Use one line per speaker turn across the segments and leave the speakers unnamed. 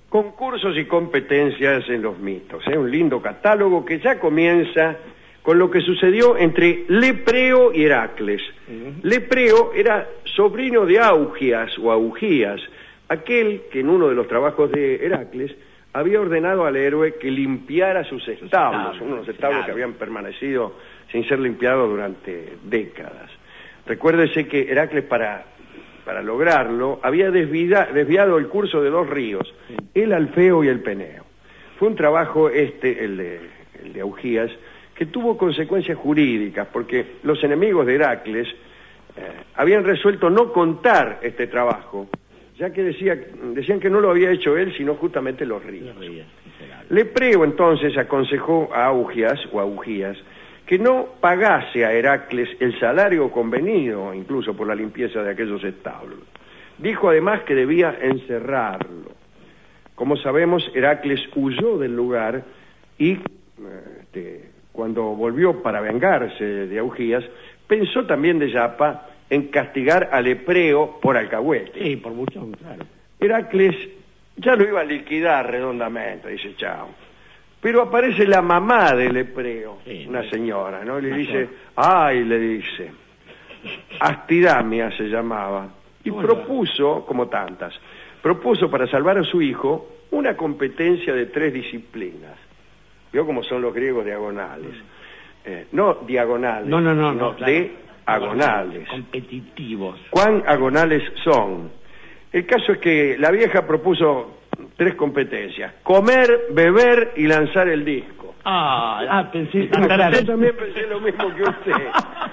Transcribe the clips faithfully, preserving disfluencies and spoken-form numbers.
Concursos y competencias en los mitos. Es ¿eh? un lindo catálogo que ya comienza con lo que sucedió entre Lepreo y Heracles. Uh-huh. Lepreo era sobrino de Augias o Augías, aquel que en uno de los trabajos de Heracles había ordenado al héroe que limpiara sus establos, sus unos establos claro. que habían permanecido sin ser limpiados durante décadas. Recuérdese que Heracles para, para lograrlo había desvida, desviado el curso de dos ríos, sí. el Alfeo y el Peneo. Fue un trabajo este, el de, el de Augías, que tuvo consecuencias jurídicas, porque los enemigos de Heracles eh, habían resuelto no contar este trabajo, ya que decía, decían que no lo había hecho él, sino justamente los ríos. Lepreo entonces aconsejó a Augias o Augías que no pagase a Heracles el salario convenido, incluso por la limpieza de aquellos establos. Dijo además que debía encerrarlo. Como sabemos, Heracles huyó del lugar y este, cuando volvió para vengarse de Augías, pensó también de Yapa en castigar a Lepreo por alcahuete.
Sí, por mucho, claro.
Heracles ya lo iba a liquidar redondamente, dice chao. Pero aparece la mamá de Lepreo, sí, una señora, ¿no? Le dice, ay, le dice, Astidamia se llamaba, y bueno. propuso, como tantas, propuso para salvar a su hijo una competencia de tres disciplinas. ¿Vio cómo son los griegos diagonales? Eh, no diagonales,
no, no, no,
sino
no, claro.
de agonales.
Competitivos.
¿Cuán agonales son? El caso es que la vieja propuso tres competencias: comer, beber y lanzar el disco.
Ah, ah pensé.
Yo también pensé lo mismo que usted.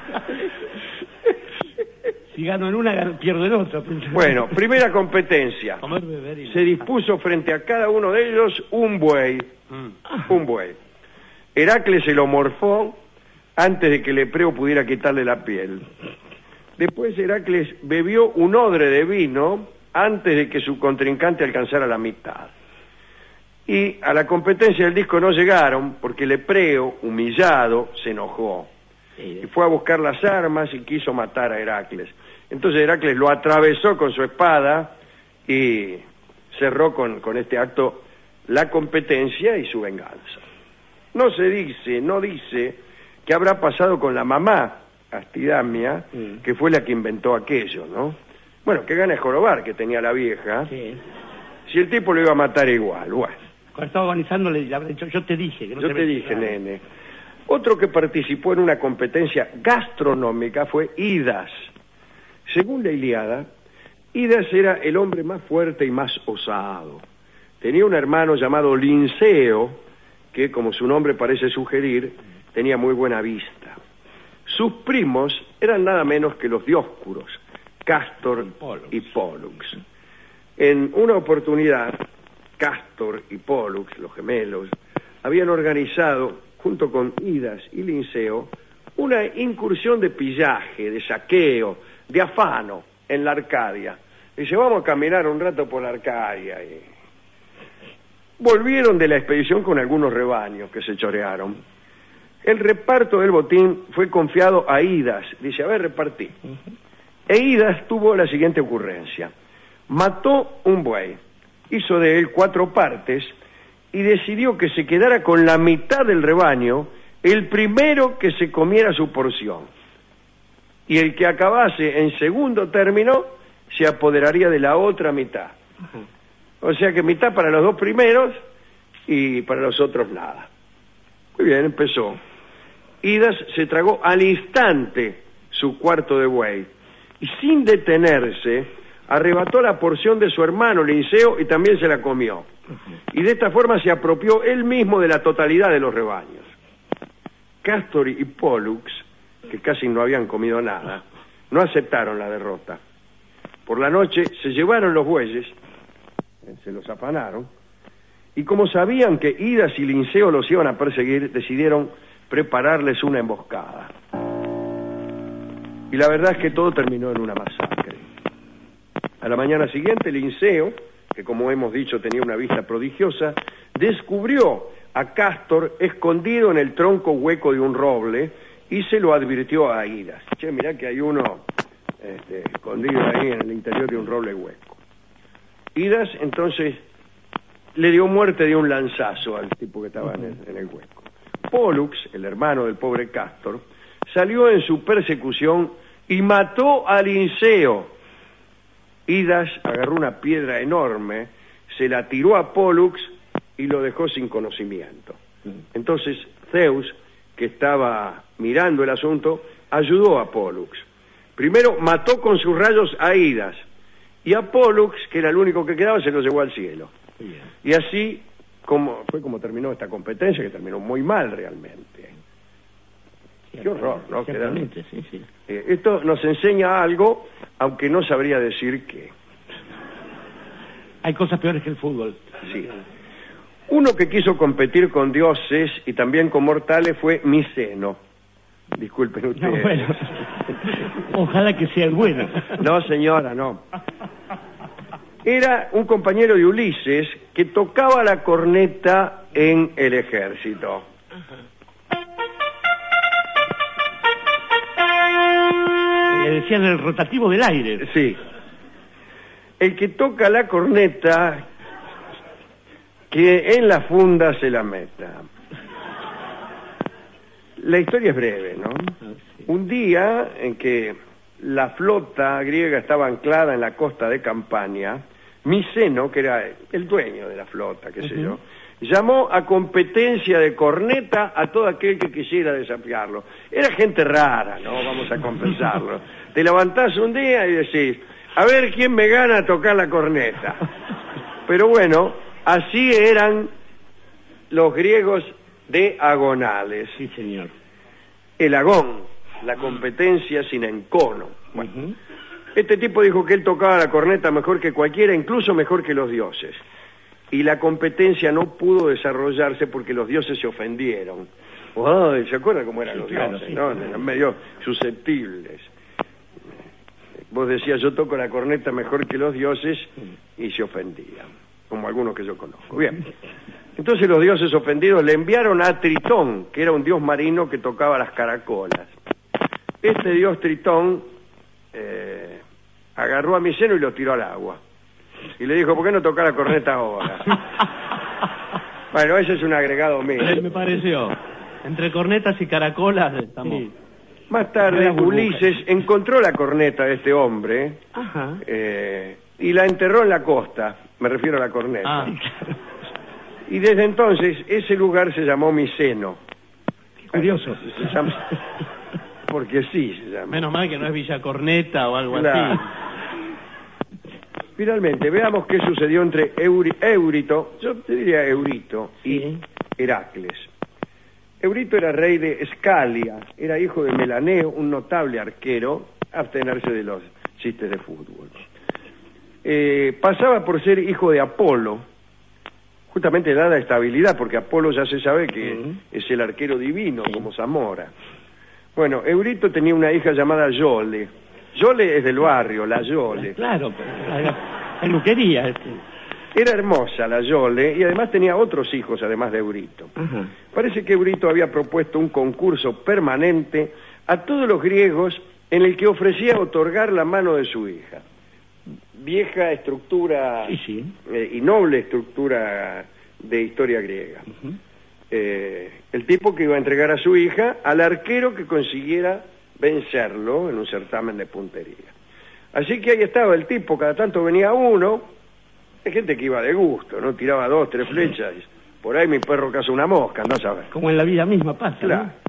Si gano en una, pierdo en otra.
Bueno, primera competencia.
Comer, beber y
Se dispuso frente a cada uno de ellos un buey. Mm. Un buey. Heracles se lo morfó antes de que Lepreo pudiera quitarle la piel. Después Heracles bebió un odre de vino antes de que su contrincante alcanzara la mitad. Y a la competencia del disco no llegaron porque Lepreo, humillado, se enojó. Y fue a buscar las armas y quiso matar a Heracles. Entonces Heracles lo atravesó con su espada y cerró con, con este acto la competencia y su venganza. No se dice, no dice qué habrá pasado con la mamá, Astidamia, mm. que fue la que inventó aquello, ¿no? Bueno, qué gana de jorobar que tenía la vieja. Sí. Si el tipo lo iba a matar igual, bueno.
Cuando estaba agonizando le habré dicho, yo te dije. Que no
yo
te,
te dije, claro. nene. Otro que participó en una competencia gastronómica fue Idas. Según la Ilíada, Idas era el hombre más fuerte y más osado. Tenía un hermano llamado Linceo, que, como su nombre parece sugerir, tenía muy buena vista. Sus primos eran nada menos que los Dioscuros, Castor y Pólux. En una oportunidad, Castor y Pólux, los gemelos, habían organizado, junto con Idas y Linceo, una incursión de pillaje, de saqueo, de afano en la Arcadia. Dice, vamos a caminar un rato por la Arcadia. Y volvieron de la expedición con algunos rebaños que se chorearon. El reparto del botín fue confiado a Idas. Dice, a ver, repartí. E Idas tuvo la siguiente ocurrencia. Mató un buey, hizo de él cuatro partes y decidió que se quedara con la mitad del rebaño el primero que se comiera su porción. Y el que acabase en segundo término se apoderaría de la otra mitad. O sea que mitad para los dos primeros y para los otros nada. Muy bien, empezó. Idas se tragó al instante su cuarto de buey y sin detenerse arrebató la porción de su hermano Linceo y también se la comió. Y de esta forma se apropió él mismo de la totalidad de los rebaños. Castor y Pólux, que casi no habían comido nada, no aceptaron la derrota. Por la noche se llevaron los bueyes, se los afanaron, y como sabían que Idas y Linceo los iban a perseguir, decidieron prepararles una emboscada. Y la verdad es que todo terminó en una masacre. A la mañana siguiente, Linceo, que como hemos dicho tenía una vista prodigiosa, descubrió a Castor escondido en el tronco hueco de un roble y se lo advirtió a Idas. Che, mirá que hay uno este, escondido ahí en el interior de un roble hueco. Idas entonces le dio muerte de un lanzazo al tipo que estaba en el, en el hueco. Pólux, el hermano del pobre Cástor, salió en su persecución y mató a Linceo. Idas agarró una piedra enorme, se la tiró a Pólux y lo dejó sin conocimiento. Entonces Zeus, que estaba mirando el asunto, ayudó a Pólux. Primero mató con sus rayos a Idas, y a Pólux, que era el único que quedaba, se lo llevó al cielo. Y así como fue como terminó esta competencia, que terminó muy mal realmente. Qué horror, ¿no?
Exactamente, sí, sí.
Eh, esto nos enseña algo, aunque no sabría decir qué.
Hay cosas peores que el fútbol.
Sí. Uno que quiso competir con dioses y también con mortales fue Miceno. Disculpen ustedes.
No, bueno. Ojalá que sea el bueno.
No, señora, no. Era un compañero de Ulises que tocaba la corneta en el ejército.
Le decían el rotativo del aire.
Sí. El que toca la corneta, que en la funda se la meta. La historia es breve, ¿no? Un día en que la flota griega estaba anclada en la costa de Campania, Miceno, que era el dueño de la flota, qué sé uh-huh. yo, llamó a competencia de corneta a todo aquel que quisiera desafiarlo. Era gente rara, ¿no? Vamos a compensarlo. Te levantás un día y decís, a ver quién me gana a tocar la corneta. Pero bueno, así eran los griegos de agonales.
Sí, señor.
El agón, la competencia sin encono. Bueno, uh-huh. Este tipo dijo que él tocaba la corneta mejor que cualquiera, incluso mejor que los dioses. Y la competencia no pudo desarrollarse porque los dioses se ofendieron. Ay, ¿se acuerdan cómo eran sí, los
claro,
dioses?
sí,
¿no?
Sí.
Eran medio susceptibles. Vos decías, yo toco la corneta mejor que los dioses, y se ofendían, como algunos que yo conozco. Bien. Entonces los dioses ofendidos le enviaron a Tritón, que era un dios marino que tocaba las caracolas. Este dios Tritón eh, agarró a Miceno y lo tiró al agua. Y le dijo, ¿por qué no tocar la corneta ahora? Bueno, ese es un agregado mío.
Me pareció. Entre cornetas y caracolas estamos...
Sí.
Más tarde, Ulises encontró la corneta de este hombre
Ajá.
eh, y la enterró en la costa. Me refiero a la corneta.
Ah.
Y desde entonces, ese lugar se llamó Miceno.
Qué curioso.
Se llama... Porque sí se llama.
Menos mal que no es Villa Corneta o algo
Claro.
así.
Finalmente, veamos qué sucedió entre Euri, Eurito, yo te diría Eurito, y
Sí.
Heracles. Eurito era rey de Escalia, era hijo de Melaneo, un notable arquero, abstenerse de los chistes de fútbol. Eh, pasaba por ser hijo de Apolo, justamente dada esta habilidad, porque Apolo ya se sabe que
Uh-huh.
es el arquero divino, como Zamora. Bueno, Eurito tenía una hija llamada Yole. Yole es del barrio, la Yole.
Claro, pero peluquería. Este.
Era hermosa la Yole y además tenía otros hijos, además de Eurito.
Ajá.
Parece que Eurito había propuesto un concurso permanente a todos los griegos en el que ofrecía otorgar la mano de su hija. Vieja estructura
Sí, sí.
eh, y noble estructura de historia griega.
Uh-huh.
Eh, el tipo que iba a entregar a su hija al arquero que consiguiera vencerlo en un certamen de puntería. Así que ahí estaba el tipo, cada tanto venía uno, hay gente que iba de gusto, ¿no? Tiraba dos, tres flechas, y por ahí mi perro caza una mosca, andás a ver.
Como en la vida misma pasa,
Claro.
¿no?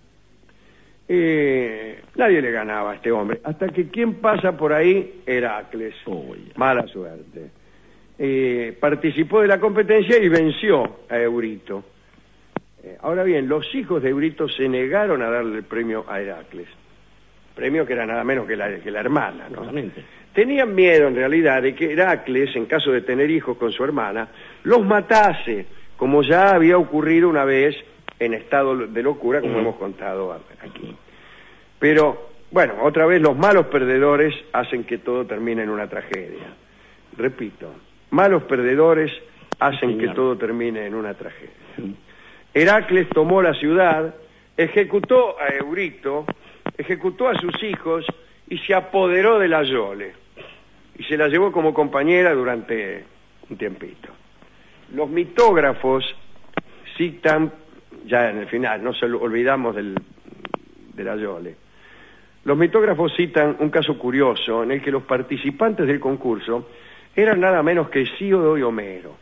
Eh, nadie le ganaba a este hombre, hasta que quien pasa por ahí, Heracles.
Oh, ya.
Mala suerte. Eh, participó de la competencia y venció a Eurito. Eh, ahora bien, los hijos de Eurito se negaron a darle el premio a Heracles. Premio que era nada menos que la, que la hermana, ¿no?
Exactamente.
Tenían miedo, en realidad, de que Heracles, en caso de tener hijos con su hermana, los matase, como ya había ocurrido una vez en estado de locura, como
Mm.
hemos contado aquí. Pero, bueno, otra vez los malos perdedores hacen que todo termine en una tragedia. Repito, malos perdedores hacen
Sí,
que
señor.
todo termine en una tragedia.
Sí.
Heracles tomó la ciudad, ejecutó a Eurito, ejecutó a sus hijos y se apoderó de la Yole. Y se la llevó como compañera durante un tiempito. Los mitógrafos citan, ya en el final, no se lo olvidamos del, de la Yole, los mitógrafos citan un caso curioso en el que los participantes del concurso eran nada menos que Hesíodo y Homero.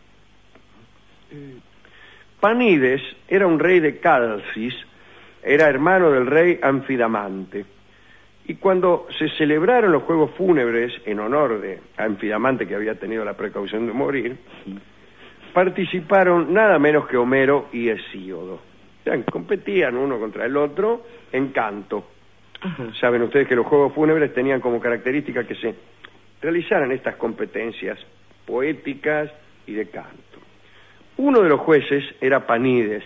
Panides era un rey de Calcis, era hermano del rey Anfidamante, y cuando se celebraron los juegos fúnebres en honor de Anfidamante, que había tenido la precaución de morir, participaron nada menos que Homero y Hesíodo. O sea, competían uno contra el otro en canto. Ajá. Saben ustedes que los juegos fúnebres tenían como característica que se realizaran estas competencias poéticas y de canto. Uno de los jueces era Panides,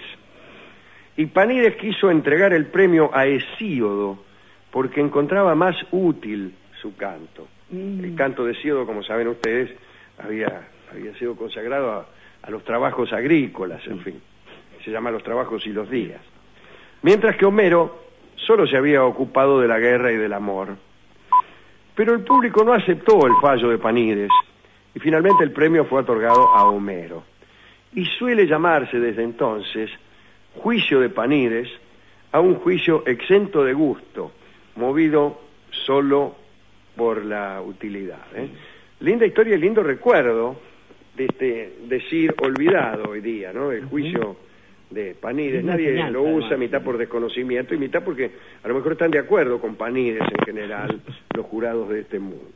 y Panides quiso entregar el premio a Hesíodo porque encontraba más útil su canto. Mm. El canto de Hesíodo, como saben ustedes, había, había sido consagrado a, a los trabajos agrícolas, en fin, se llama los trabajos y los días. Mientras que Homero solo se había ocupado de la guerra y del amor. Pero el público no aceptó el fallo de Panides, y finalmente el premio fue otorgado a Homero. Y suele llamarse desde entonces juicio de Panides a un juicio exento de gusto, movido solo por la utilidad. ¿eh? Linda historia y lindo recuerdo de este decir olvidado hoy día, ¿no? El juicio de Panides. Nadie lo usa, mitad por desconocimiento y mitad porque a lo mejor están de acuerdo con Panides en general los jurados de este mundo.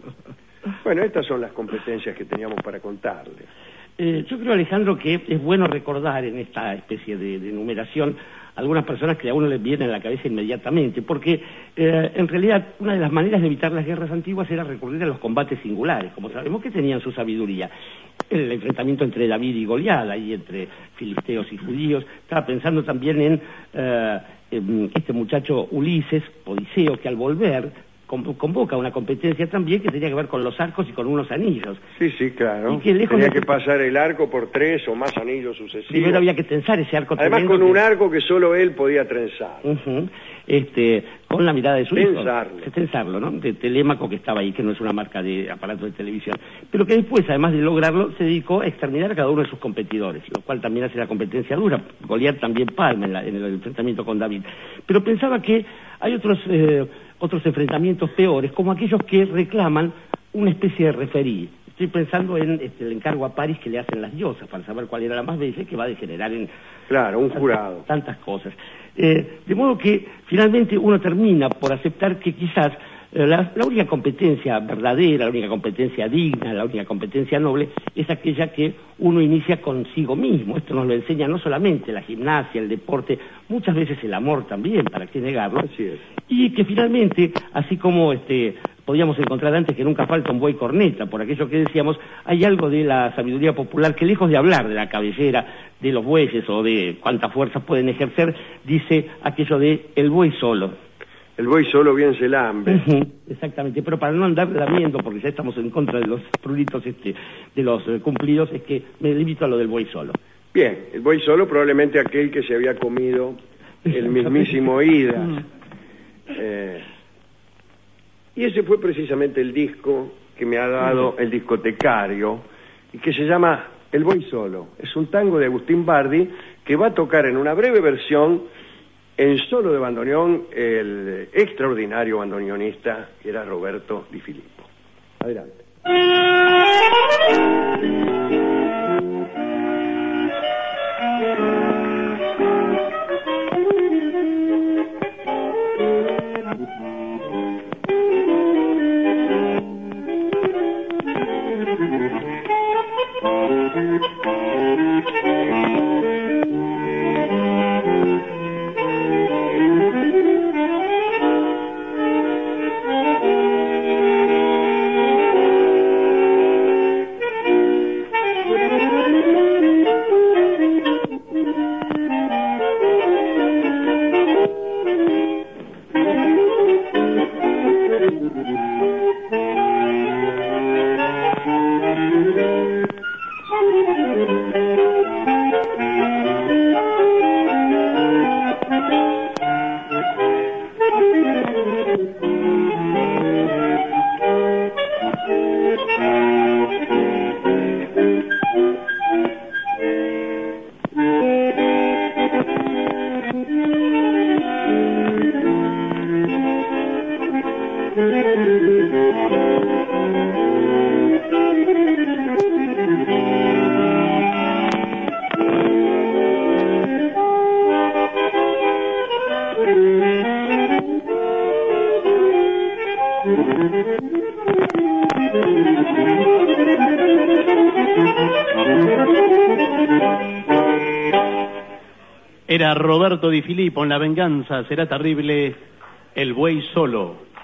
Bueno, estas son las competencias que teníamos para contarles.
Eh, yo creo, Alejandro, que es bueno recordar en esta especie de, de enumeración algunas personas que a uno les vienen a la cabeza inmediatamente, porque eh, en realidad una de las maneras de evitar las guerras antiguas era recurrir a los combates singulares, como sabemos que tenían su sabiduría. El enfrentamiento entre David y Goliat, y entre filisteos y judíos. Estaba pensando también en, eh, en este muchacho Ulises, Odiseo, que al volver convoca una competencia también que tenía que ver con los arcos y con unos anillos.
Sí, sí, claro.
Y que lejos
tenía
de...
que pasar el arco por tres o más anillos sucesivos.
Primero había que tensar ese arco.
Además con un que... arco que solo él podía trenzar.
Uh-huh. Este, con la mirada de su
Tensarlo.
hijo. Tensarlo, ¿no? De Telémaco, que estaba ahí, que no es una marca de aparato de televisión. Pero que después, además de lograrlo, se dedicó a exterminar a cada uno de sus competidores, lo cual también hace la competencia dura. Goliat también palma en, la, en el enfrentamiento con David. Pero pensaba que hay otros... Eh, otros enfrentamientos peores, como aquellos que reclaman una especie de referí. Estoy pensando en este, el encargo a París que le hacen las diosas para saber cuál era la más bella, que va a degenerar en...
Claro, un
tantas,
jurado.
Tantas cosas. Eh, de modo que finalmente uno termina por aceptar que quizás eh, la, la única competencia verdadera, la única competencia digna, la única competencia noble, es aquella que uno inicia consigo mismo. Esto nos lo enseña no solamente la gimnasia, el deporte, muchas veces el amor también, para qué negarlo.
Así es.
Y que finalmente, así como este podíamos encontrar antes que nunca falta un buey corneta, por aquello que decíamos, hay algo de la sabiduría popular que, lejos de hablar de la cabellera de los bueyes o de cuánta fuerza pueden ejercer, dice aquello de el buey solo.
El buey solo bien se lambe.
Uh-huh, exactamente, pero para no andar lamiendo, porque ya estamos en contra de los pruritos este, de los eh, cumplidos, es que me limito a lo del buey solo.
Bien, el buey solo probablemente aquel que se había comido el mismísimo Idas. Eh, y ese fue precisamente el disco que me ha dado el discotecario y que se llama El Buey Solo. Es un tango de Agustín Bardi que va a tocar en una breve versión en solo de bandoneón el extraordinario bandoneonista que era Roberto Di Filippo. Adelante.
Era Roberto Di Filippo en La venganza será terrible, El buey solo.